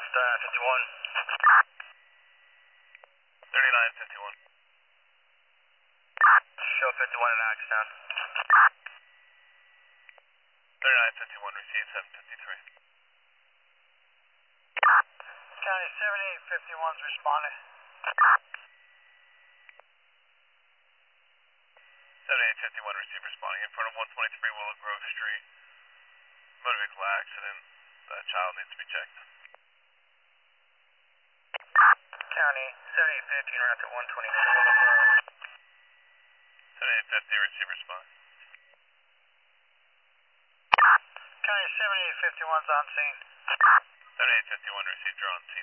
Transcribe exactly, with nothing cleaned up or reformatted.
lost uh, fifty-one. thirty-nine fifty-one. Show fifty-one in Axtown. thirty-nine fifty-one, receive seven fifty-three. County seventy-eight fifty-one's responding. seventy-eight fifty-one, receive responding in front of one twenty-three Willow Grove Street. Motor vehicle accident. The child needs to be checked. County seventy-eight fifty, route to one twenty-three Willow Grove. seventy-eight fifty, receive response. County seventy-eight fifty-one's on scene. seventy-eight fifty-one, receive draw on scene.